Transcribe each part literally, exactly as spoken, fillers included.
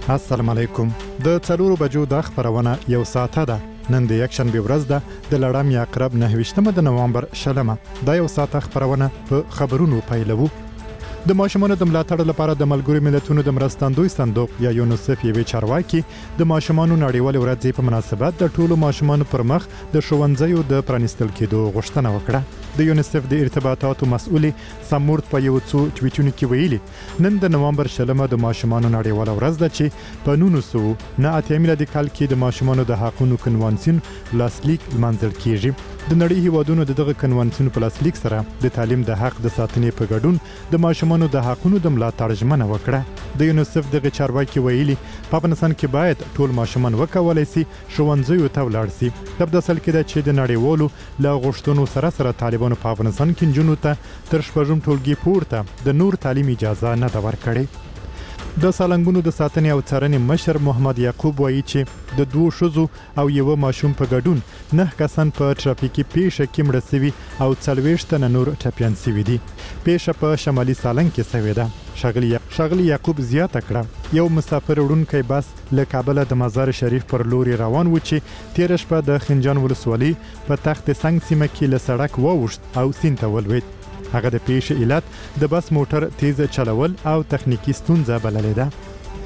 السلام علیکم. د څلورو بجو د خبرونه یو ساعته ده. نن د یک شنبه ورځ ده د لړم یا عقرب نهه د نوامبر شلمه. دا یو ساعته خبرونه په خبرونو پیلوو. د ماشومانو د ملاتړ لپاره د ملګرو ملتونو د مرستندوی صندوق یا یونیسف یوې چارواکي د ماشومانو نړیوال ورځ په مناسبت د ټولو ماشومانو پر مخ د ښوونځیو د پرانیستل کېدو غوښتنه وکړه. د یونیسف د ارتباطاتو مسؤل سمورت په یو څو ټویټونو کې ویلي نن د نوامبر شلمه د ماشومانو نړیوال ورځ ده چې په نولس سوه نه اتیا میلادي کال کې د ماشومانو د حقوقو کنوانسیون لاسلیک لمانځل کیږي. د نړۍ هیوادونو د دغه کنوانسیون په لاسلیک سره د تعلیم د حق د ساتنې په ګډون د ماشومانو د حقوقو د ملاتړ ژمنه وکړه. د یونیسف دغه چارواکي ویلي په افغانستان کې باید ټول ماشومان وکولای شي ښوونځیو ته ولاړ شي. د بدسل کې د چې د نړیوالو لا غوښتنو سره سره طالبانو په افغانستان کې جنونو ته تر شپږم ټولګي پورته د نور تعلیم اجازه نه ده ورکړې. د سالنګونو د ساتنې او څارنې مشر محمد یعقوب وایي چې د دوه شوزو او یو ماشوم په ګډون نه کسان په ترافیکي پیښه کې مړه شوي او څلوېښت تنه نور ټپیان شوي دي. پیښه په شمالي سالنګ کې شوې ده. شاغلی شاغلی یعقوب زیاته کړه یو مسافر وړونکی بس له کابل د مزار شریف پر لوري روان و چې تیر شپه د خنجان ولسوالۍ په تخت سنگ سیمه کې له سړک ووښت او سیند ته ولوېد. هغه د پیښې علت د بس موټر تیز چلول او تخنیکی ستونزه بللې ده.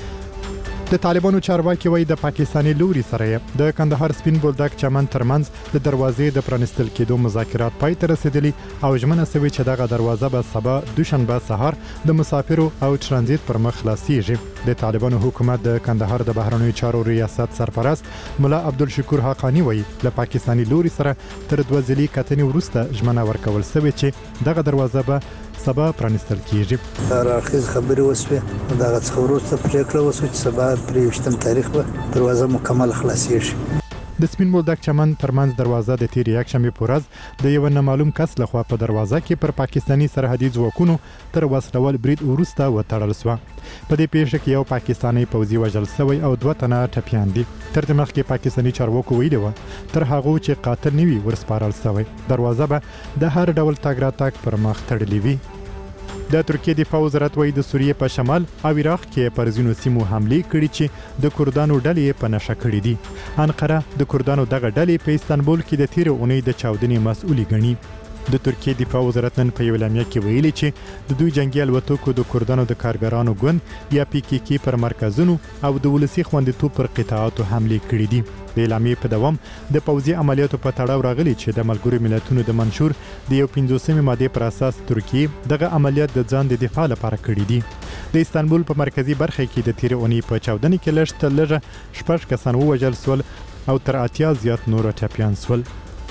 د طالبانو چارواکي وایي د پاکستاني لوري سره د کندهار سپین بولدک چمن ترمنځ د دروازې د پرانستل کېدو مذاکرات پای ته رسیدلي او ژمنه شوې چې دغه دروازه به سبا دوشنبه سهار د مسافرو او ترانزیت پر مخ خلاصيږي. د طالبانو حکومت د کندهار د بهرنیو چارو ریاست سرپرست ملا عبدالشکور حقانی وایي له پاکستاني لوري سره تر دوه ځلې کتنې وروسته ژمنه ورکول شوې چې دغه دروازه به سبا پرانستل کیږي. راخیز خبري وسوه دغه څخه وروسته پریکړه وسوه چې سبا پرېشتم تاریخ به دروازه مکمل خلاصيږي. د سپین بولدک چمن ترمنځ دروازه د تیر یک شنبه په ورځ د یو نامعلوم کس لخوا په دروازه کې پر پاکستاني سرحدي ځواکونو تر وسلوال برید وروسته وتړل شوه. په دې پیښه کې یو پاکستاني پوځي وژل شوی او دوه تنه ټپیان دي. تر دې مخکې پاکستاني چارواکو ویلي و تر هغه چې قاتل نه وي ورسپارل شوی دروازه به د هر ډول تګ راتګ پر مخ تړلې وي. د ترکیه دفاع وزارت وایي د سوریې په شمال او عراق کې پر ځینو سیمو حملې کړي چې د کردانو ډلې په نشه کړې دي. انقره د کردانو دغه ډلې په استانبول کې د تیر اونۍ د چاودنې مسؤلي ګڼي. د ترکیه دفاع وزارت نن په یو اعلامیه کې ویلي چې د دوی جنگي الوتکو د کردانو د کارګرانو ګوند یا پی کې کې پر مرکزونو او د ولسی خوندیتوب پر قطاعاتو حملې کړې دي. د اعلامیې په دوام د پوځي عملیاتو په تړاو راغلي چې د ملګرو ملتونو د منشور د یو پنځوسمې ماده پر اساس ترکیه دغه عملیات د ځان د دفاع لپاره کړي دي. د استانبول په مرکزی برخه کې د تیر اونۍ په چاودنې کې لږ تر لږه شپږ کسان ووژل شول او تر اتیا زیات نور ټپیان شول.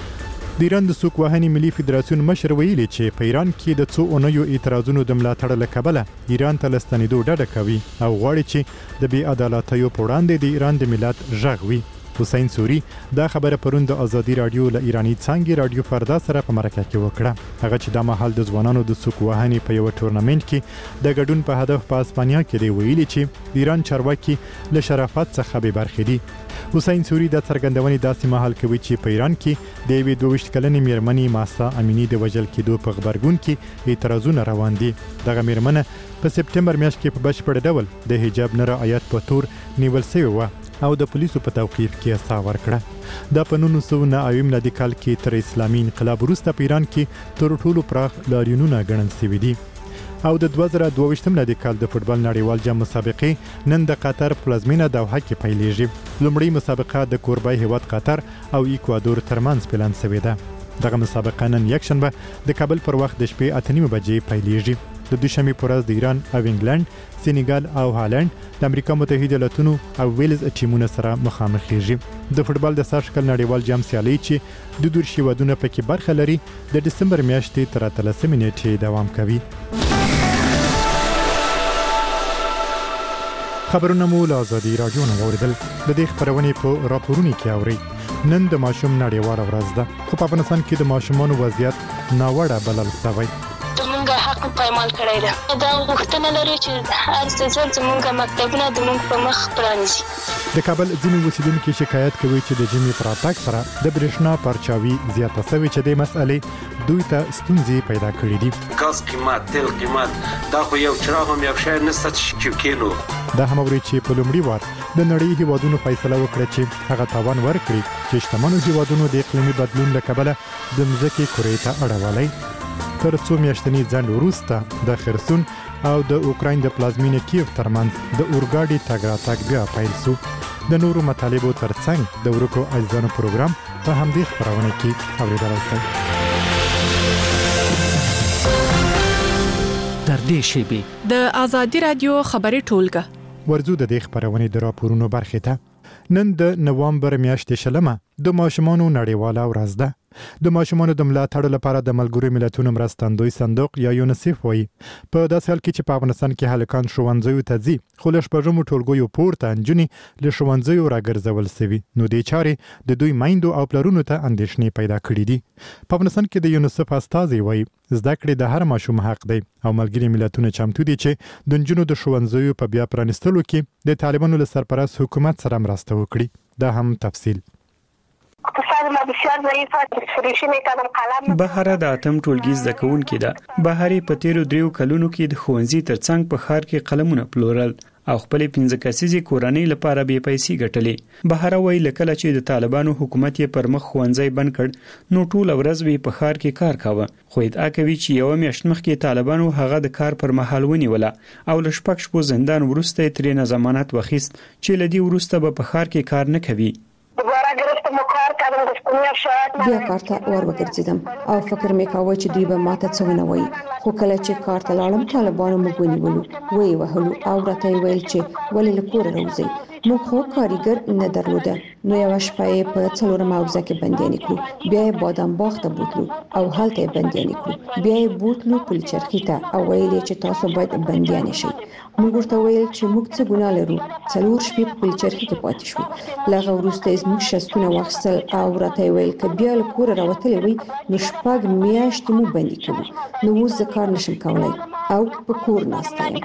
د ایران د سوق وهنې ملي فدراسیون مشر ویلي چې په ایران کې د څو اونیو اعتراضونو د ملاتړ له کبله ایران ته لستنېدو ډډه کوي او غواړي چې د بې عدالتیو په وړاندې د ایران د ملت غږ وي. حسین سوری دا خبره پرون د ازادي رادیو له ایرانی څنګه رادیو فردا سره په مرکه کې وکړه. هغه چې د مهال د ځوانانو د سوق وهنې په یو ټورنمنت کې د ګډون په هدف په اسپانیا کې دی ویلي چې د ایران چارواکي له شرافت څخه به برخې دي. حسین سوری د څرګندونې داسې مهال کوي چې په ایران کې د یوې دوه ویشت کلنې میرمنې ماسا امینی د وژل کېدو په خبرګون کې اعتراضونه روان دي. دغه میرمنه په سپټمبر میاشت کې په بشپړ ډول د حجاب نه رعایت په تور نیول شوې وه او د پولیسو په توقیف کې سا ورکړه. دا په نولس سوه نه اویا میلادي کال کې تر اسلامي انقلاب وروسته په ایران کې تر ټولو پراخ لاریونونه ګڼل شوي دي. او د دوه زره دوه ویشت میلادي کال د فوټبال نړیوال جام مسابقې نن د قطر پلازمینه دوحه کې پیلېږي. لومړی مسابقه د کوربای هیواد قطر او ایکوادور ترمنځ پلان شوې ده. دغه مسابقه نن یک شنبه د کابل پر وخت د شپې اته نیمې بجې پیلېږي. د دوشنبې پر ورځ د ایران او انګلند، سینیګال او هالند د امریکا متحده ایالاتونو او ویلز ټیمونه سره مخامخ کیږي. د فوټبال د سږ کال نړیوال جام سیالي چې د دور شیوادونه پکې برخه لري د دسمبر میاشتې تر اتلسمې نیټې دوام کوي. خبرونه مو له ازادي رادیو نه واوریدل. د دې خبرونې په راپورونو کې اوري. نن د ماشوم نړیواله ورځ ده خو په افغانستان کې د ماشومانو وضعیت ناوړه بلل شوی. زمونږ حق پایمال کړی ده. دا غوښتنه لري چې هر څه زمونږ مکتبونه زمونږ په مخ پرانیزي. د کابل ځینې اوسیدونکو شکایت کوي چې د جمی پراتاک سره د برېښنا پرچاوي زیاته شوې چې د مسئلې دوی ته ستونزې پیدا کړې دي. غاز قیمت، تیل قیمت، دا خو یو چراغ هم یو شی نشته چې کینو. دا هم اوري چې په لومړي وار د نړۍ هیوادونو فیصله وکړه چې هغه تاوان ورکړي چې شتمنو هیوادونو د اقلیمي بدلون له کبله د ځمکې کرې ته اړولی. تر څو میاشتني ځنډ وروسته د خرسون او د اوکراین د پلازمینې کیف ترمنځ د اورګاډي تګ راتګ بیا پیل شو. د نورو مطالبو ترڅنګ د ورکو اجزانو پروګرام په همدې خبرونه کې اوریدلای شئ. تر دې شیبې د آزادي رادیو خبري ټولګه ورزو د دې خبرونه د راپورونو برخه ته. نن د نوامبر میاشتې شلمه د ماشومانو نړیواله ورځ ده. د ماشومانو د ملاتړ لپاره د ملګرو ملتونو مرستندوی صندوق یا یونیسف وایي په داسې حال کې چې په افغانستان کې هلکان ښوونځیو ته ځي خو له شپږمو ټولګیو پورته نجونې له ښوونځیو راګرځول شوي نو دې چارې د دوی میندو او پلرونو ته اندېښنې پیدا کړې دي. په افغانستان کې د یونیسف استازي وایي زده کړې د هر ماشوم حق دی او ملګري ملتونه چمتو دي چې د نجونو د ښوونځیو په بیا پرانیستلو کې د طالبانو له سرپرست حکومت سره مرسته وکړي. دا هم تفصیل. بهاره د اتم ټولګي زده کوونکې ده. بهاري په تیرو دریو کلونو کې د ښوونځي ترڅنګ په ښار کې قلمونه پلورل او خپل پنځه کسیزې کورنۍ لپاره به پیسې ګټلې. بهاره وایي لکه چې د طالبانو حکومت یې پر مخ ښوونځي بند کړ نو ټول ورځ به په ښار کې کار کاوه. خو ادعا کوي چې یو میاشت مخکې طالبانو هغه د کار پر مهال ونیوله او له شپږ شپو زندان وروسته ترې نه ضمانت واخیست چې لدی وروسته به په ښار کې کار نه کوي. بیا کار ته ور وګرځیدم او فکر مې کاوه چې دوی به ماته څه ونه وایي خو کله چې کار ته لاړم طالبانو موږ ونیولو وی وهلو او راته ویل چې ولې له کوره راوځئ. موږ خو کاریګر نه درلوده نو یو شپه یې په څلورم حوزه کې بندیان کړو بیا یې بادام باغ ته بوتلو او هلته یې بندیان کړو بیا یې بوتلو پلچرخي ته او ویل چې تاسو باید بندیان شئ. موږ ورته ویل چې موږ څه ګناه لرو. څلور شپې په پلچرخي کې پاتې شو. لغه وروسته یې موږ شستونه واخیستل او راته ویل که بیا له کوره راوتلی وي نو شپږ میاشتې مو بندي کوو نو اوس زه کار نشم کولی او په کور ناسته یم.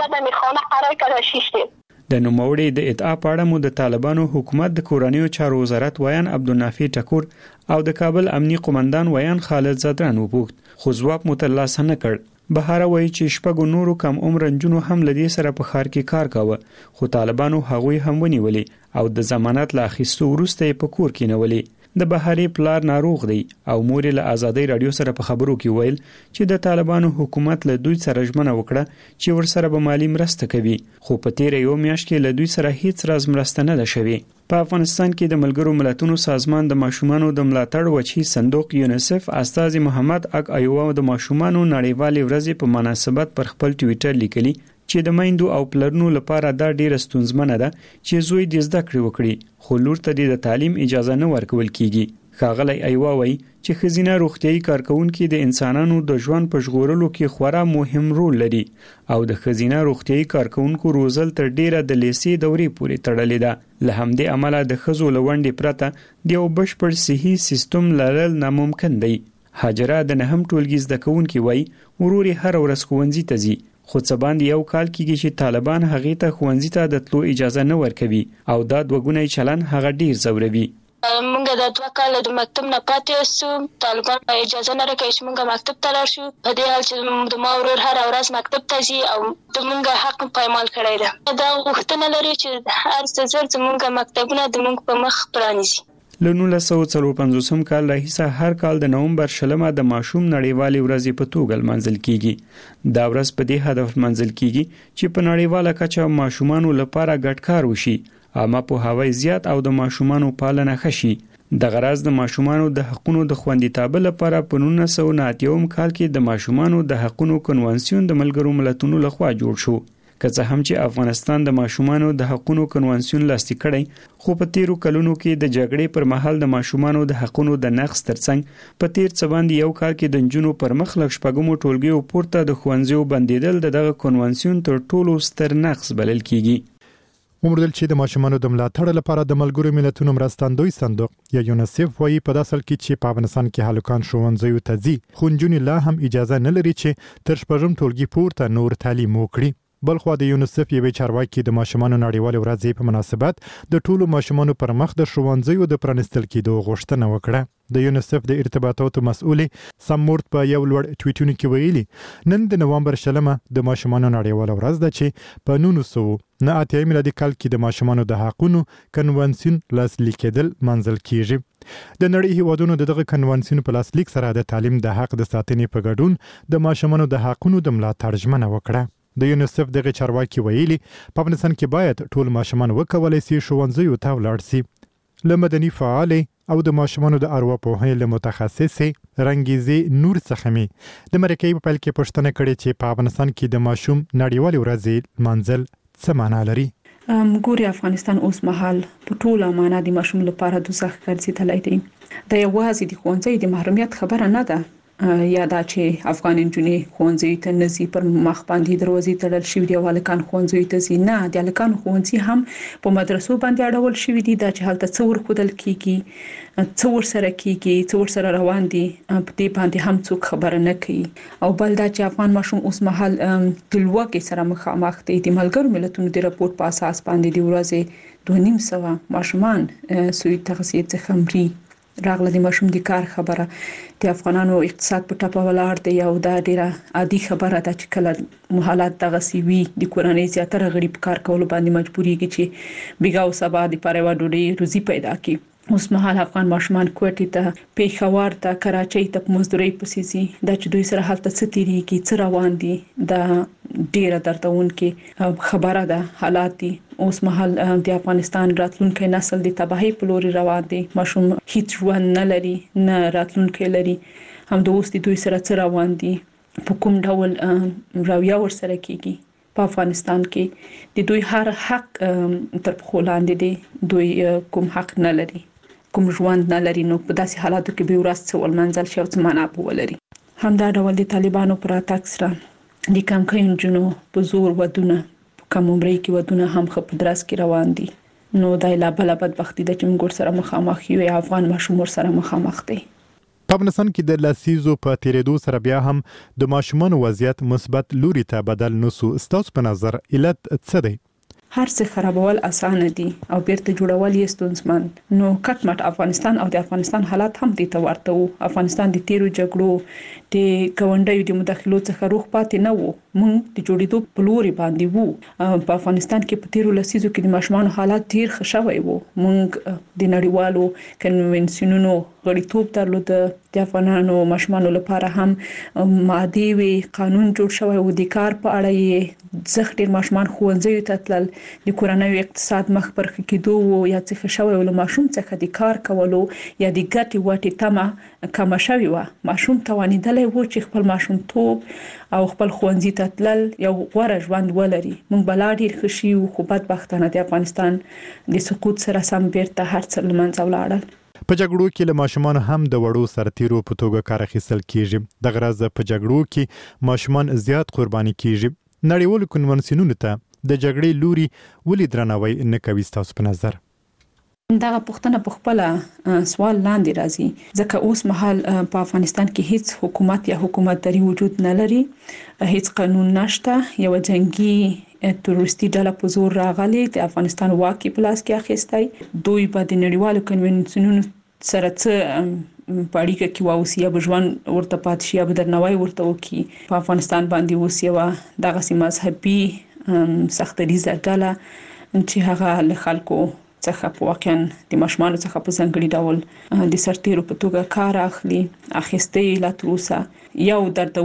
د نوموړي د ادعا په اړه مو د طالبانو حکومت د کورنیو چارو وزارت ویان عبدالنافع ټکور او د کابل امنیي قومندان ویان خالد زدران وپوښت خو ځواب مو ترلاسه نه کړ. بهاره وایي چې شپږو نورو کم عمر نجونو هم لدې سره په ښار کې کار کاوه خو طالبانو هغوی هم ونیولې او د ضمانت له اخیستو وروسته یې په کور کې نیولې. د بهاري پلار ناروغ دی او مور له آزادۍ رادیو سره په خبرو کې ویل چې د طالبانو حکومت له دوی سره ژمنه وکړه چې ورسره به مالی مرسته کوي خو په تیر یو میاشت کې له دوی سره هیڅ راز مرسته نه ده شوې. په افغانستان کې د ملګرو ملتونو سازمان د ماشومانو د ملاتړ وچی صندوق یونیسف استاذ محمد اک ایوب د ماشومانو نړیوالې ورځې په مناسبت پر خپل ټوئیټر لیکلي چې د میندو او پلرونو لپاره دا ډیره ستونزمنه ده چې زوی د زده کړې وکړي خو لور ته د تعلیم اجازه نه ورکول کیږي. ښاغلی ایوا وایي چې ښځینه روغتیايي کارکونکي د انسانانو د ژوند په ژغورلو کې خورا مهم رول لري او د ښځینه روغتیايي کارکونکو روزل تر ډیره د لیسې دورې پورې تړلې ده. له همدې امله د ښځو له ونډې پرته د یو بشپړ صحي سیستم لرل ناممکن دی. هاجره د نهم ټولګي زده کوونکې وایي ورور یې هره ورځ ښوونځي ته ځي خو څه باندې یو کال کېږي چې طالبان هغې ته ښوونځي ته د تلو اجازه نه ورکوي او دا دوهګونی چلن هغه ډیر ځوروي. مونږ د دوه کاله د مکتب نه پاتې سو طالبان اجازه نه راکوي چې مونږ مکتب ته لاړ شو په دې حال چې د ما ورور هره ورځ مکتب ته ځي او د مونږ حق پایمال کړی ده. دا غوښتنه لري چې هر څه زر زمونږ مکتبونه د مونږ په مخ پرانیزي. له نولس سوه څلور پنځوسم کال راهیسه هر کال د نومبر شلمه د ماشوم نړیوالې ورځې په توګه لمانځل کیږي. دا ورځ په دې هدف لمانځل کیږي چې په نړیواله کچه ماشومانو لپاره ګډ کار وشي عامه پوهاوی زیات او د ماشومانو پالنه ښه شي. د غرض د ماشومانو د حقونو د خوندیتابه لپاره په نولس سوه نهه اتیا کال کې د ماشومانو د حقونو کنوانسیون د ملګرو ملتونو لخوا جوړ شو. که څه هم چې افغانستان د ماشومانو د حقونو کنوانسیون لاسلیک کړی خو په تیرو کلونو کې د جګړې پر مهال د ماشومانو د حقونو د نقض ترڅنګ په تیر څه باندې یو کال کې د نجونو پر مخ لږ شپږمو ټولګیو پورته د ښوونځیو بندیدل د دغه کنوانسیون تر ټولو ستر نقض بلل کیږي. وموندل چې د ماشومانو د ملاتړ لپاره د ملګرو ملتونو مرستندوی صندوق یا یونیسف وایي په داسې حال کې چې په افغانستان کې هلکان ښوونځیو ته ځي خو نجونې لا هم اجازه نه لري چې تر شپږم ټولګي پورته نور تعلیم وکړي. بلخو د یونیسف یوې چارواکي د ماشومانو نړیوال ورځې په مناسبت د ټولو ماشومانو پر مخ د ښوونځیو د پرانستل کېدو غوښتنه وکړه. د یونیسف د ارتباطاتو مسؤل سمورت په یو لوړ ټویټونو کې ویلي نن د نوامبر شلمه د ماشومانو نړیوال ورځ ده چې په نولس سوه نه اتیا میلادي کال کې د ماشومانو د حقوقو کنوانسیون لاسلیک کېدل منځل کیږي. د نړۍ هیوادونو دغه کنوانسیون په لاسلیک سره د تعلیم د حق د ساتنې په ګډون د ماشومانو د حقوقو د ملاتړ ژمنه وکړه. د یونیسف دغه چارواکي ویلي په افغانستان کې باید ټول ماشومان وکولای شي ښوونځیو ته ولاړ شي. له مدني فعال او د ماشومانو د ارواپوهنې له متخصصې رنګیزې نور څخه می د مرکې په پیل کې پوښتنه کړې چې په افغانستان کې د ماشوم نړیوال ورځ منځل څه معنا لري. ګوري افغانستان اوس مهال په ټوله معنا د ماشوم لپاره دوزخ ګرځیدلی دی. د یوازې د ښوونځي د محرومیت خبره نه ده یا دا چې افغان نجونې ښوونځي ته نزي پر مخ باندې دروازې تړل شوې دي او هلکان ښوونځي ته ځي نه د هلکانو ښوونځي هم په مدرسو باندې اړول شوې دي دا چې هلته څه ورښودل کیږي څه ورسره کیږي څه ورسره روان دي په دې باندې هم څوک خبره نه کوي. او بل دا چې افغان ماشوم اوس مهال د لوږې سره مخامخ دي. د ملګرو ملتونو د راپور په اساس باندې د ورځې دوه نیم سوه ماشومان سوی تغذیې څخه مري. راغله د ماشوم د کار خبره د افغانانو اقتصاد په ټاپه ولاړ دی او دا ډیره عادي خبره ده چې کله حالات دغه سی وي د کورنۍ زیاتره غړي په کار کولو باندې مجبورېږي چې بیګا او سبا د پاره و ډوډۍ روزي پیدا کړي. اوس مهال افغان ماشومان کوټې ته پیښور ته کراچۍ ته مزدوري پسې ځي دا چې دوی سره حالت څه تیریږي څه روان دي دا ډیره دردونکې خبره ده. حالات دي اوس مهال د افغانستان راتلونکي نسل د تباہي په لور روان دي. ماشوم هیڅ ژوند نه لري نه راتلونکي لري. هم د اوس د دوی سره څه روان دي په کوم ډول رویه ورسره کیږي. په افغانستان کې د دوی هر حق تر پخو لاندې دي. دوی کوم حق نه لري کوم ژوند نه لري. نو په داسې حالاتو کې به ورځ څه ولمنځل شي او څه معنا به ولري. همدا ډول د طالبانو پر اتاک سره د کمکین جنو په زور ودونه کوم عمرې کې ودونه هم خپ درس کې روان دي. نو دای لا بل بدبختی د چې موږ سره مخامخ یو افغان ماشوم سره مخامخ دي. په افغانستان کې د لاسیزو په تیریدو سره بیا هم د ماشومان وضعیت مثبت لوري ته بدل نسو. ستاسو په نظر علت څه دی؟ هر څه خرابول اسانه دي او بیرته جوړول یې ستونزمن. نو کټ مټ افغانستان او د افغانستان حالات هم دي ته ورته وو. افغانستان د تیرو جګړو د ګوندیو د مداخلو څخه روغ پاتې نه وو. موږ د جوړېدو په لوري باندې وو. په افغانستان کې په تیرو لسیزو کې د ماشومان حالات ډیر ښه شوی وو. موږ د نړیوالو کنونسیونونو غړیتوب درلود. د افغانانو ماشومان لپاره هم مادي وی قانون جوړ شوی و. د کار په اړه یې ځخ ډیر ماشومان ښوونځي ته تلل. د کورنۍ اقتصاد مخ پر کېدو یا څه شوی ول. ماشوم څخه د کار کولو یا د ګټي وټي تمه کم شوی و. ماشوم توانیدلی و چې خپل ماشوم توپ او خپل ښوونځي ته تلل یو غوړه ژوند ولري. موږ بلا ډیر خوشي او خو بدبختانه د افغانستان د سقوط سره سم بیرته هر څه لمنځه ولاړل. په جګړو کې له ماشومان هم د وړو سرتیرو په توګه کار اخیستل کیږي. د غرض په جګړو کې ماشومان زیات قرباني کیږي. نړیوالو کنونسیونونو ته د جګړې لوري ولې درناوی نه کوي ستاسو په نظر؟ دغه پوښتنه په خپل سوال لاندې راځي ځکه اوس مهال په افغانستان کې هیڅ حکومت یا حکومتداري وجود نه لري. هیڅ قانون نشته. یو جنگي تروریستي ډله په زور راغلي د افغانستان واکي پلاس کې اخیستی. دوی په د نړیوالو کنونسیونونو سره څه په اړیکه کې واوسي یا بجوان ورته پات شي یا بدرنوي ورته وکي. په افغانستان باندې اوس یو دغه سیمه مذهبي سختریزه ډله چې هغه له خلکو څخه په واقعا د ماشومان څخه په ځانګړي ډول د سرتیرو په توګه کار اخلي اخیستي. لا تر اوسه یو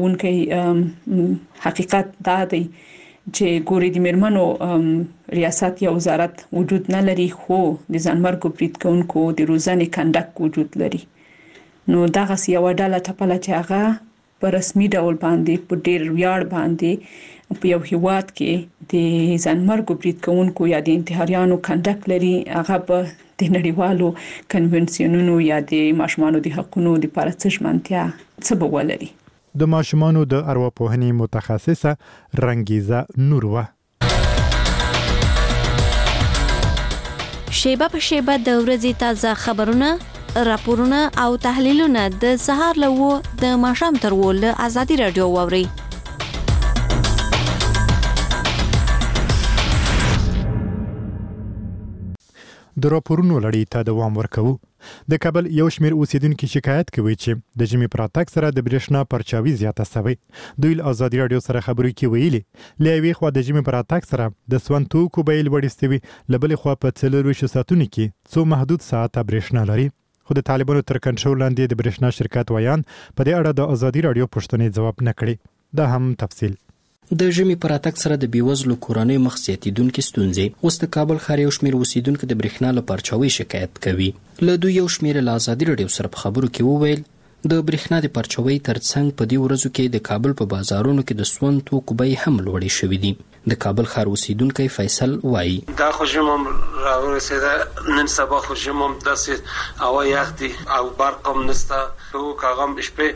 دردونکې حقیقت دا دی چې ګوري د میرمنو ریاست یا وزارت وجود نه لري خو د ځانمرګو برید کوونکو د روزنې کنډک وجود لري. نو دغه یو ډله ټپله چې هغه په رسمي ډول باندې په ډیر ویاړ باندې په یو هیواد کې د ځانمرګو برید کوونکو یا د انتحاریانو کنډک لري. هغه په د نړیوالو کنونسیونونو یا د ماشومانو د حقوقو لپاره څه ژمنتیا څه به ولري. د ماشومانو د ارواپوهنې متخصصه رنګیزه نوروا. شیبه په شیبه د ورځې تازه خبرونه راپورونه او تحلیلونه د سهار لوو د ماښام تر ول ازادي رادیو ووري. د راپورونو لړۍ ته دوام ورکوو. د کابل یو شمېر اوسیدونکو شکایت کوي چې د ژمي پر راتګ سره د برېښنا پرچاوي زیاته شوې. دوی له ازادي راډیو سره خبرې کې ویلي له یوې خوا د ژمي پر راتګ سره د سون توکو بیې لوړې شوي، له بلې خوا په څلورویشتو ساعتونو کې څو محدود ساعته برېښنا لري. خو د طالبانو تر کنټرول لاندې د برېښنا شرکت ویان په دې اړه د ازادي راډیو پوښتنې ځواب نه کړي. دا هم تفصیل. د ژمي پر راتګ سره د بیوزلو کورنیو مخ زیاتېدونکې ستونزې. اوس د کابل ښار یو شمېر اوسیدونکو د برېښنا له پرچاوۍ شکایت کوي. له دوی یو شمېر له ازادي راډیو سره په خبرو کې وویل د برېښنا د پرچاوۍ ترڅنګ په دې ورځو کې د کابل په بازارونو کې د سون توکو بیې هم لوړې شوې دي. د کابل ښار اوسیدونکی فیصل وایي دا خو ژمم راورسېده، نن سبا خو ژمم داسې هوا یخ دي او برق هم نشته. خو کاغم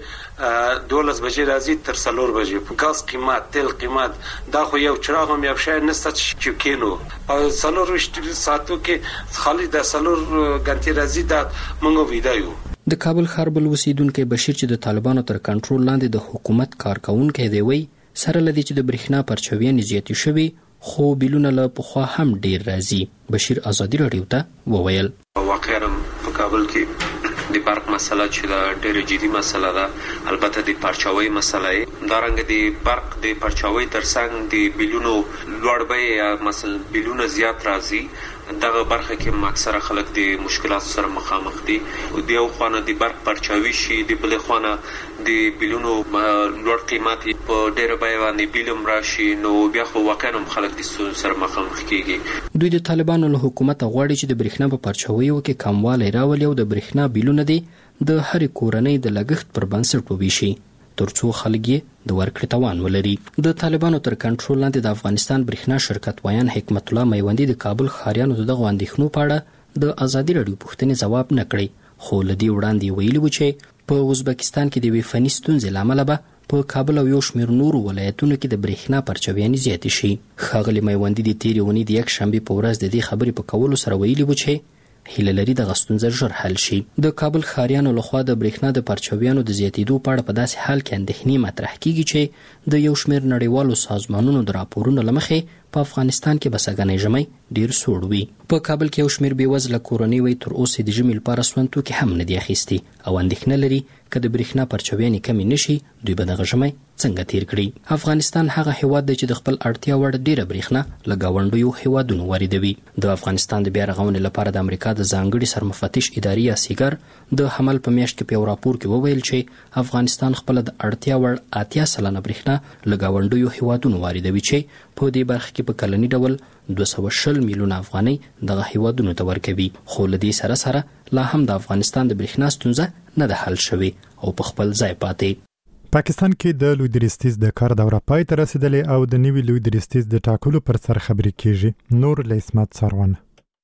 شپې دولس بجې راځي تر څلور بجې په ګاز قیمت، تیل قیمت، دا خو یو چراغ هم یو شی نشته چې کینو او څلور ساعتو کې خالي د څلور غنټې راځي دا موږ ویدا یو. د کابل ښار بل اوسیدونکی بشیر چې د طالبانو تر کنټرول لاندې د حکومت کارکونکی دی وایي سره لدی چې د برېښنا پرچاویانې زیاتې شوي خو بیلونه له پخوا هم ډیر راځي. بشیر ازادي راډیو ته وویل واقعا په کابل کې د برق مسله چې دا ډېره جدي مسله ده، البته د پرچاوۍ مسله یې دا رنګ د برق د پرچاوۍ ترڅنګ د بیلونو لوړ بیې یا مثلا بیلونه زیات راځي. دغه برخه کې اکثره خلک د مشکلات سره مخامخ دي. د یو خوانه د برق پرچاوي شي، د بل خوانه د بیلونو لوړ قیمت په ډېر بیه باندې بیلم راشي، نو بیا خو واقعا خلک د ستونزو سره مخامخ کیږي. دوی د طالبانو له حکومت غواړي چې د برېښنا په پرچاویو کې کموالی راولي او د برېښنا بیلونه دي د هرې کورنۍ د لګښت پر بنسټ وویشي ترڅو خلک یې د ورکړې توان ولري. د طالبانو تر کنټرول لاندې د افغانستان برېښنا شرکت ویان حکمت الله میوندي د کابل ښاریانو د دغو اندېښنو په اړه د ازادي راډیو پوښتنې ځواب نه کړی، خو له دې وړاندې ویلي و چې په ازبکستان کې د یوې فني ستونزې له امله به په کابل او یو شمېر نورو ولایتونو کې د برېښنا پرچاویانې زیاتې شي. ښاغلي میوندي د تېرې اونۍ د یکشنبې په ورځ د دې خبرې په کولو سره ویلي و چې هیله لري دغه ستونزه ژر حل شي. د کابل ښاریانو لخوا د برېښنا د پرچاویانو د زیاتېدو په اړه په داسې حال کې اندېښنې مطرح کیږي چې د یو شمېر نړیوالو سازمانونو د راپورونو له مخې په افغانستان کې به سږنی ژمی ډېر سوړ وي. په کابل کې یو شمېر بېوزله کورنۍ وایي تر اوسه د ژمي لپاره سون توکي هم نه دي اخیستي او اندېښنه لري که د برېښنا پرچاویانې کمې نه شي دوی به دغه ژمی څنګه تیر کړي. افغانستان هغه هیواد دی چې د خپل اړتیا وړ ډېره برېښنا له ګاونډیو هیوادونو واردوي. د افغانستان د بیا رغونې لپاره د امریکا د ځانګړي سرمفتش ادارې یا سیګر د حمل په میاشت کې په یو راپور کې وویل چې افغانستان خپله د اړتیا وړ اتیا سلنه برېښنا له ګاونډیو هیوادونو واردوي چې په دې برخه کې په کلني ډول دوه سوه شل میلیونه افغانۍ دغه هیوادونو ته ورکوي. خو له دې سره سره لا هم د افغانستان د برېښنا ستونزه نه ده حل شوې او په خپل ځای پاتې. پاکستان کې د لوی درستیز د کار دوره پای ته رسیدلې او د نوي لوی درستیز د ټاکلو پر سر خبرې کیږي. نور له اسمت سروان.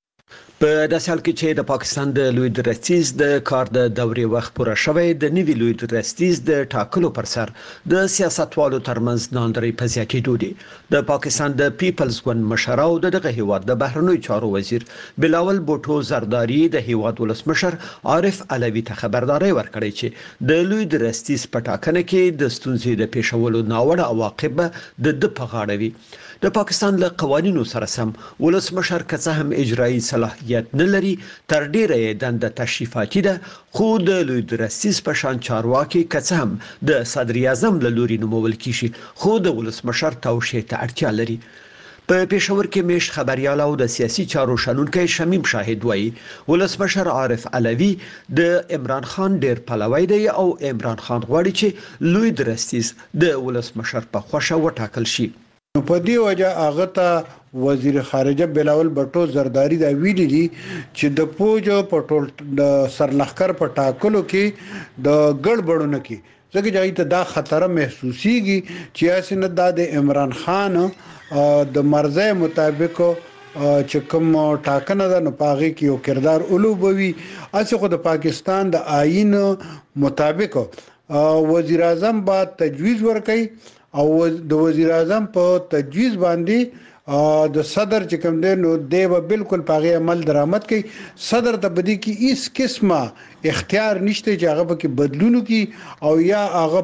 په داسې حال کې چې د پاکستان د لوی درستیز د کار د دورې وخت پوره شوی، د نوي لوی درستیز د ټاکلو پر سر د سیاستوالو ترمنځ ناندري په زیاتېدو دي. د پاکستان د پیپلز ګوند مشر او دغه هیواد د بهرنیو چارو وزیر بلاول بوټو زرداری د هیواد ولسمشر عارف علوي ته خبرداري ورکړې چې د لوی درستیز په ټاکنه کې د ستونزې د پیښولو ناوړه عواقب د د په غاړه وي. د پاکستان له قوانینو سره سم ولسمشر که څه هم اجرایي صلاحیت نه لري، تر ډیره یې دنده تشریفاتي ده، خو د لوی درستیز په شان چارواکي که څه هم د صدر اعظم له لوري نومول کیږي، خو د ولسمشر توشیح ته اړتیا لري. په پېښور کې میش خبريال او د سیاسي چارو شنونکي شمیم شاهد وایي ولسمشر عارف علوي د عمران خان ډیر پلوی دی او عمران خان غواړي چې لوی درستیز د ولسمشر په خوښه وټاکل شي. په دې وجه هغه ته وزیر خارجه بلاول بټو زرداری دا ویلي دي چې د پوج په ټول د سرلخر په ټاکلو کې د ګډوډونه کې ځکه چې ته دا خطر محسوسيږي چې اسنه د عمران خان د مرزه مطابق چې کوم ټاکنه ده نو پاغي کې یو کردار اولوبوي. اسی خو د پاکستان د آئین مطابق وزیر اعظم با تجویز ورکړي او د وزیر اعظم په تجویز باندې د صدر چې کوم دی نو دی به بالکل پاغي عمل درآمد کوي. صدر ته بدی کې هیڅ قسمه اختیار نشته چې هغه پکې بدلونو کی او یا هغه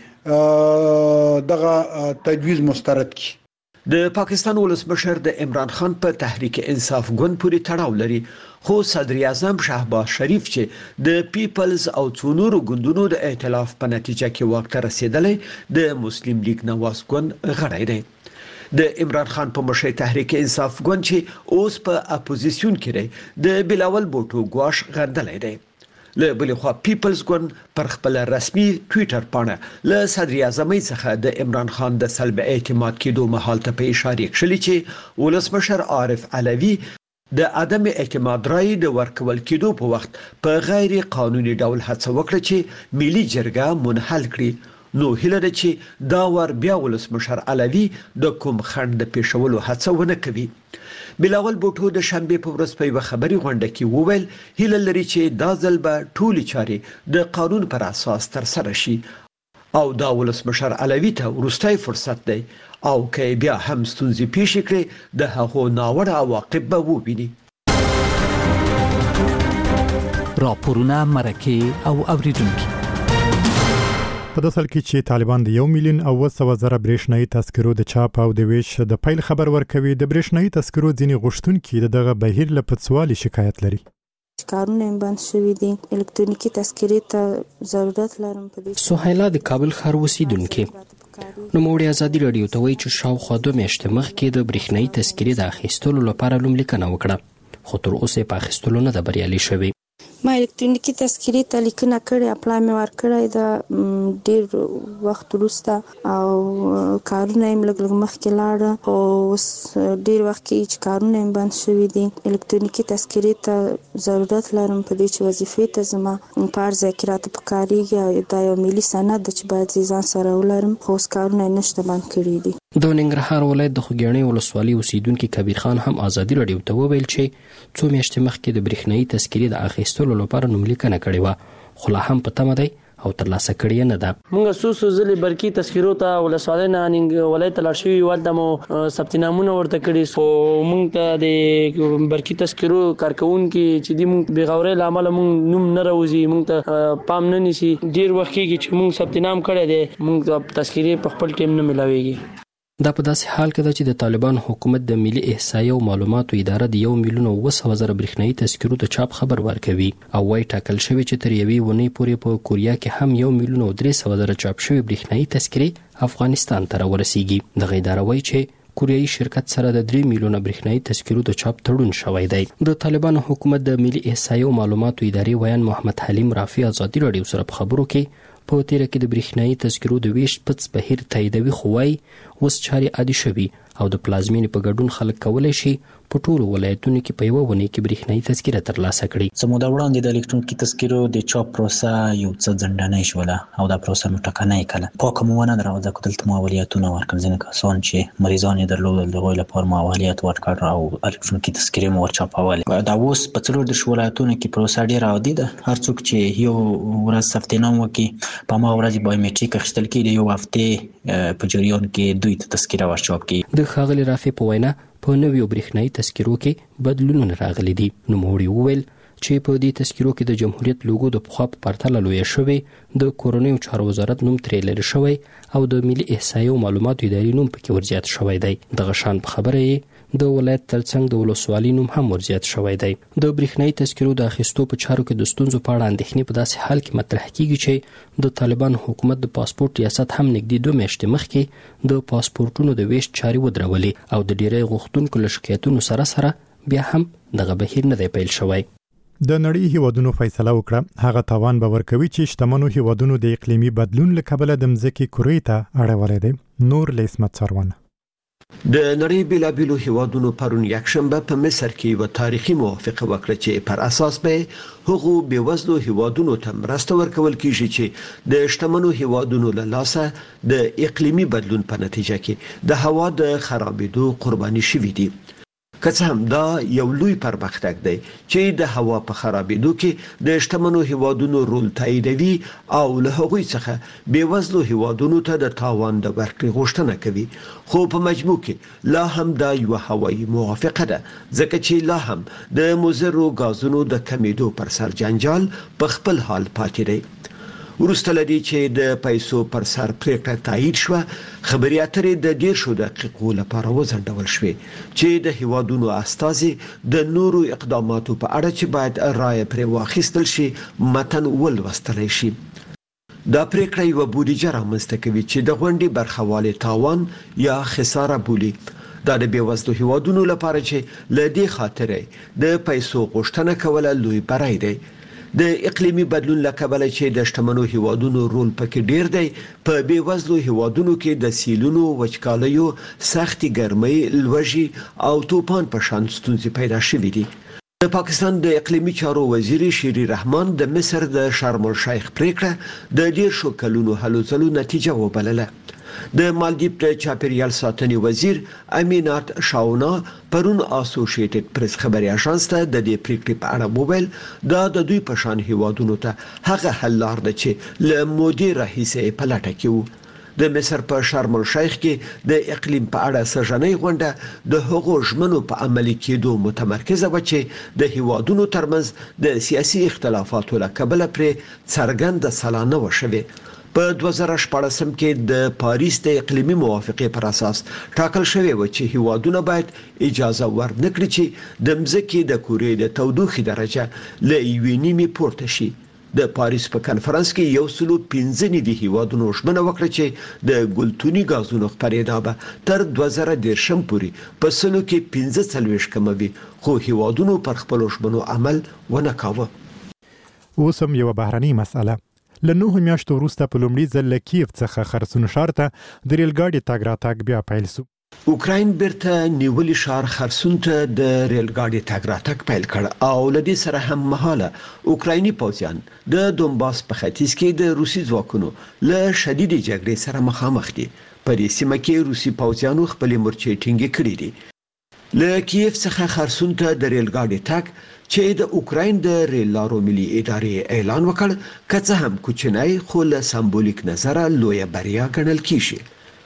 پکې دغه تجویز مسترد کی. د پاکستان ولسمشر د عمران خان په تحریک انصاف ګوند پورې تړاو لري خو صدر اعظم شهباز شریف چې د پیپلز او څو نورو ګوندونو د ائتلاف په نتیجه کې واک ته رسیدلې د مسلم لیگ نواز ګوند غړی دی. د عمران خان په مشرۍ تحریک انصاف ګوند چې اوس په اپوزیسیون کې دی د بلاول بوټو ګواش غندلې دی. له بلې خوا پیپلز ګوند پر خپل رسمي ټوئیټر پاڼه له صدر اعظم څخه د عمران خان د سلب اعتماد کېدو مهال ته په اشاره کړی چې ولسمشر عارف علوي د عدم اعتماد رای د ورکول کېدو په وخت په غیر قانوني ډول هڅه وکړه چې ملي جرګه منحل کړي. نو هیله ده چې دا ور بیا ولسمشر علوي د کوم خند د پیښولو هڅه ونه کوي. بلاول بوټو د شنبه په ورځ په خبري غونډه کې وویل هیله لري چې دا ځل به ټولې چارې د قانون پر اساس تر سره شي او دا ولسمشر علوي ته ورستای فرصت دی او که بیا هم ستونزې پیښ کړي د هغو ناوړه عواقب به وویني. راپورونه مرکه او اوریدونکو په داسل کې چې طالبان د یو میلیون او وسو زره برېښنايي تذکرو د چاپ او د ویش د پیل خبر ورکوي. د برېښنايي تذکرو ځینې غوښتونکي دغه بهیر له پڅوالي شکایت لري. کارونه بند شوي دي، الکترونیکی تذکرې ته ضرورت لرم. په دې سهیلا د کابل ښار اوسیدونکې نو موړي ازادي رادیو ته وایي چې شاوخوا دوه میاشتې مخکې د برېښنايي تذکرې د اخیستلو لپاره لوملیکنه وکړه، خو تر اوسه په اخیستلو نه ده بریالي شوی. ما الکترونیکی تذکرې ته لیکنه کړې، اپلای مې ورکړی د ډیر وخت وروسته او کارونه یې لږ لږ مخکې لاړه، او اوس ډیر وخت کې چې کارونه یې بند شوي دي. الکترونیکی تذکرې ته ضرورت لرم په دې چې وظیفې ته زما په هر ځای کې راته پکارېږي او دا یو ملي سند ده چې باید زه ځان سره ولرم، خو اوس کارونه یې نشته، بند کړي دي. د ننګرهار ولایت د خوږیاڼي ولسوالۍ اوسیدونکي کبیر خان هم ازادي رادیو ته وویل چې څو میاشتې مخکې د برېښنايي تذکرې د اخیستلو لپاره نوملیکنه کړې وه، خو لا هم په تمه دی او ترلاسه کړې نه ده. موږ څو څو ځلې برقي تذکرو ته ولسوالۍ نه ننګ ولایت ته لاړ شوي، هلته مو ثبت نامونه ورته کړي، خو موږ ته د برقي تذکرو کارکوونکي چې دي موږ بېغورۍ له امله موږ نوم نه راوځي، موږ ته پام نه نیسي. ډېر وخت کېږي چې موږ ثبت نام کړی دی، موږ ته تذکرې په خپل ټیم نه میلاویږي. دا په داسې حال کې ده چې د طالبان حکومت د ملي احصایې او معلوماتو اداره د یو میلیون او وسو زره برېښنايي تذکرو د چاپ خبر ورکوي او وايي ټاکل شوی چې تر یوې ونې پورې په کوریا کې هم یو میلیون او درې سوه زره چاپ شوی برېښنايي تذکرې افغانستان ته راورسیږي. دغه اداره وايي چې کوریایي شرکت سره د درې میلیونه برېښنايي تذکرو د چاپ تړون شوی دی. د طالبان حکومت د ملي احصایې او معلوماتو ادارې ویان محمد حلیم رافي ازادي رادیو سره په خبرو کې په تیره کې د برېښنايي تذکرو د ویش پڅ بهیر تاییدوي، خو وايي اوس چارې عادي شوي او د پلازمینې په ګډون خلک کولی شي په ټولو ولایتونو کې په یوه ونې کې برېښنايي تذکره ترلاسه کړي. څه موده وړاندې د الکترونیکي تذکرو د چاپ پروسه یو څه ځنډنۍ شوله او دا پروسه مو ټکنۍ کړله. پاکه مو ونه دراوځه که دلته مو اولویتونه ورکړل. ځینې کسان چې مریضان یې درلودل د هغوی لپاره مو اولویت ورکړ او الکترونیکي تذکرې مو ورچاپولې. دا اوس په څلور دېرش ولایتونو کې پروسه ډېره عادي ده. هر څوک چې یو ورځ ثبت نام وکړي په هماغه ورځ بایومټریک اخیستل کېږي، یو هفتې په جریان کې دوی ته تذکره ورچاپ کړي. د ښاغلي رافي په وینا په نویو برېښنايي تذکرو کې بدلونونه راغلي دي. نوموړي وویل چې په دې تذکرو کې د جمهوریت لوګو د پخوا په پرتله لویه شوې، د کورنیو چارو وزارت نوم ترې لرې شوی او د ملي احصایې او معلوماتو ادارې نوم پکې ورزیات شوی دی. دغه شان په خبره یې د ولایت ترڅنګ د ولسوالۍ نوم هم ورزیات شوی دی. د برېښنايي تذکرو د اخیستو په چارو کې د ستونزو په اړه اندېښنې په داسې حال کې مطرح کېږي چې د طالبان حکومت د پاسپورت ریاست هم نږدې دوه میاشتې مخکې د پاسپورټونو د ویش چارې ودرولې او د ډېری غوښتونکو له شکایتونو سره سره بیا هم دغه بهیر نه دی پیل شوی. د نړۍ هیوادونو فیصله وکړه هغه تاوان به ورکوي چې شتمنو هیوادونو د اقلیمي بدلون له کبله د مځکې کرې ته اړولی دی. نور له اسمت څارونه. د نړۍ بیلابیلو هیوادونو پرون یکشنبه په مصر کې یو تاریخي موافقه وکړه چې پر اساس به هغو بیوزلو هیوادونو ته مرسته ورکول کیږي چې د شتمنو هیوادونو له لاسه د اقلیمي بدلون په نتیجه کې د هوا د خرابېدو قرباني شوي دي. که څه هم دا یو لوی پرمختګ دی چې د هوا په خرابېدو کې د شتمنو هیوادونو رول تاییدوي او له هغوی څخه بیوزلو هیوادونو ته د تاوان د ورکړې غوښتنه کوي، خو په مجموع کې لا هم دا یو هوایي موافقه ده ځکه چې لا هم د مضرو غازونو د کمیدو پر سر جنجال په خپل حال پاتې دی. ورسته لدی چې د پیسو پر سر پریکړه تایید شو خبري اترې د ډیر شو دقیقو لپاره وزندول شوې چې د هیوادونو استازي د نورو اقداماتو په اړه چې باید رائے پر واخیستل شي متن ولوستل شي. دا پریکړه یو بودیجه رامنځته کوي چې د غونډې برخواله تاوان یا خساره بولی. دا د بیوزلو هیوادونو لپاره چې لدی خاطرې د پیسو غوښتنه کوله لوی برای دی. د اقلیمي بدلون لکبل چې د شتمنو هیوادونو رول پکې ډیر دی په بیوزلو هیوادونو کې د سیلونو وچکالیو سختي ګرمۍ لوږې او توپان په شان ستونزې پیدا شوې دي. د پاکستان د اقلیمي چارو وزیر شيري رحمان د مصر د شرم الشیخ پریکړه د ډیر شو کلونو هلو ځلو نتیجه وبلله. د مالدیپ د چاپیریال ساتنې وزیر امینات شاونا پرون اسوسییټډ پریس خبري اژانس ته د دې پریکړې په اړه موبایل دا د دوی په شان هیوادونو ته هغه حل لار ده چې له مودي راهیسه په لټه کې وو. د مصر په شرم الشیخ کې د اقلیم په اړه سژنې غونډه د هغو ژمنو په عملي کېدو متمرکزه و چې د هیوادونو ترمنځ د سیاسي اختلافاتو له کبله پر څرګند سلانه وشوه. په دوه زره شپږم کې د پاریس د اقلیمي موافقې پر اساس ټاکل شوی و چې هیوادونه باید اجازه ورنکړي چې د مځکې د کورې د تودوخې درجه له یوې نیمې پورته شي. د پاریس په کانفرنس کې یو سلو پنځه نوي هیوادونو ژمنه وکړه چې د ګلتوني غازونو خپرېدا به تر دوه زره دېرشم پورې په سلو کې پنځه څلوېښت کموي خو هیوادونو پر خپلو ژمنو عمل ونه کاوه. اوس هم یو بهرنۍ مسأله له نهو میاشتو وروسته په لومړي ځل له کیف څخه خرسون ښار ته د ریل ګاډي تګ راتګ بیا پیل شو. اوکراین بیرته نیولې ښار خرسون ته د ریل ګاډي تګ راتګ پیل کړ او له دې سره هم مهاله اوکرایني پوځیان د دونباس په ختیځ کې د روسي ځواکونو له شدید جګړې سره مخامخ دي. په دې سیمه کې روسي پوځیانو خپل مورچې ټینګې کړې دي. له کیف څخه خرسون ته د ریل ګاډي تګ چې د اوکراین د ریل لارو ملي ادارې اعلان وکړ که څه هم کوچنی خو له سمبولیک نظره لویه بریا ګڼل کیږي.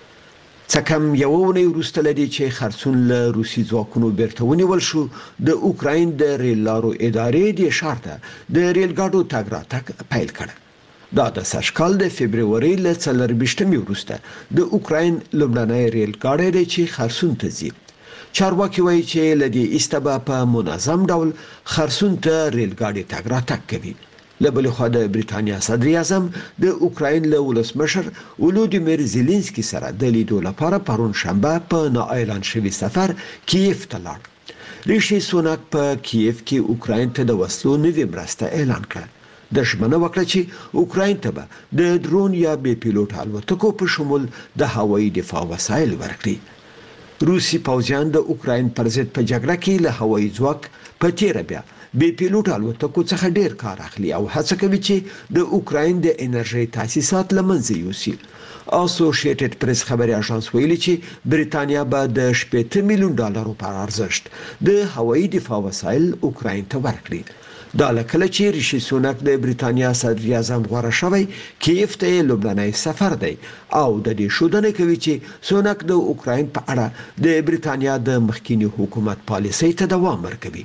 څه کم یو ونې وروسته لدی چې خرسون له روسي ځواکونو بیرته ونیول شو د اوکراین د ریل لارو ادارې د ښار ته د ریل ګاډو تګ راتګ پیل کړ. دا د سږکال د فبرवरी له څلرویشتمې وروسته د اوکراین لومړنی ریل ګاډی دی چې خرسون ته ځي. چارواکي وایي چې لدی استبا په منظم ډول خرسون ته ریل ګاډي تګ راتګ کوي. له بل خوا د بریټانیا صدر اعظم د اوکراین له ولسمشر ولودیمیر زيلنسکي سره د لیدو لپاره پرون شنبه په نا اعلان شوی سفر کیف ته لاړ. ریشي سوناک په کیف کې اوکراین ته د وسلو نوې مرسته اعلان کړه. د ژمنه وکړه چې اوکراین ته به د درون یا بې پیلوټ الوتکو په شمول د هوایي دفاع وسایل ورکړي. روسي پوځیان د اوکراین پر ضد په جګړه کې له هوایي ځواک په تیر بیا بې پیلوټ الوتکو څخه ډیر کار اخلي او هڅه کوي چې د اوکراین د انرژي تاسیسات لمنځه یوسي. اسوسییټډ پریس خبري اژانس ویلي چې بریټانیا به د شپږ میلیون ډالرو پر ارزښت د هوایي دفاع وسایل اوکراین ته ورکړي. دا لکه چې ریشي سوناک د بریټانیا صدر اعظم غوړه شوی کیف ته لومړنی سفر دی او د دې شودنه کوي چې سوناک د اوکراین په اړه د بریټانیا د مخکینی حکومت پالیسۍ ته دوام ورکوي.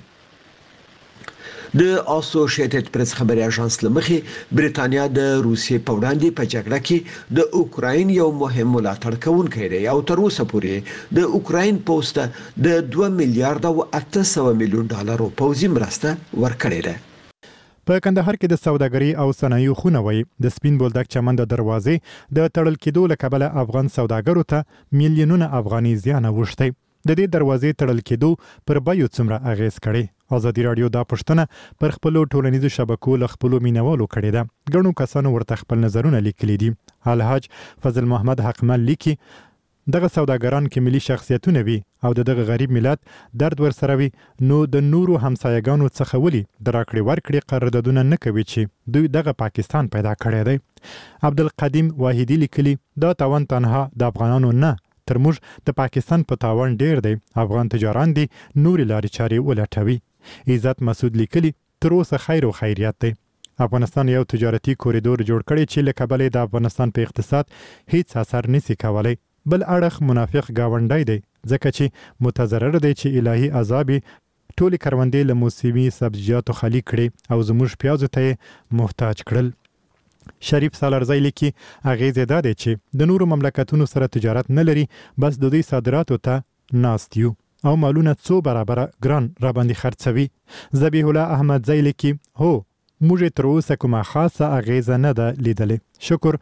د اسوسییټډ پریس خبري اژانس لمخې بریټانیا د روسیې په وړاندې په جګړه کې د اوکراین یو مهم ملاتړ کوونکی دی او تر اوسه پورې د اوکراین پوسټ د دوه میلیارډ او اته سوه میلیون ډالرو پوځي مرسته ورکړې ده. په کندهار کې د سوداګري او صنایعو خونه وای د سپین بولدک چمن د دروازې د تړل کېدو لکبله افغان سوداګرو ته میلیونونه افغاني زیان اوښتی. د دې دروازې تړل کېدو پر بیو څومره اغیز کړي؟ ازادي رادیو دا پښتنه پر خپل ټولنیزو شبکو له خپل مینوالو کړي ده. ګڼو کسانو ورته خپل نظرونه لیکلي دي. الحاج فضل محمد حقمل لیکي دغه سوداګران کې ملي شخصیتونه وي او دغه غریب ملت درد ورسره وي نو د نورو همسایګانو څخه ولي د راکړې ورکړې قراردادونه نه کوي چې دوی دغه پاکستان پیدا کړی دی. عبدالقدیم واحدی لیکلي دا تاوان تنها د افغانانو نه تر موږ د پاکستان په تاوان ډیر دی. افغان تجاران دي نورې لارې چارې ولټوي. عزت مسعود لیکلي تر اوسه خیر او خیریت دی. افغانستان یو تجارتي کوریدور جوړ کړی چې له کبله د افغانستان په اقتصاد هیڅ اثر نسی کولی. بل اړخ منافق گاونډی دی ځکه چې متضرر دی چې الهي عذابي ټولې کروندې له موسمي سبزیجاتو خالی کړي او زموږ پیازو ته محتاج کړل. شریف سالارزی لیکي اغیزه ده دی چې د نورو مملکتونو سره تجارت نه لري بس د دوی صادراتو ته ناست یو او مالونه څو برابر ګران را باندې خرڅوي. ذبیح الله احمد زی لیکي هو موږ تر اوسه کومه خاصه اغیزه نه ده لیدلې. شکر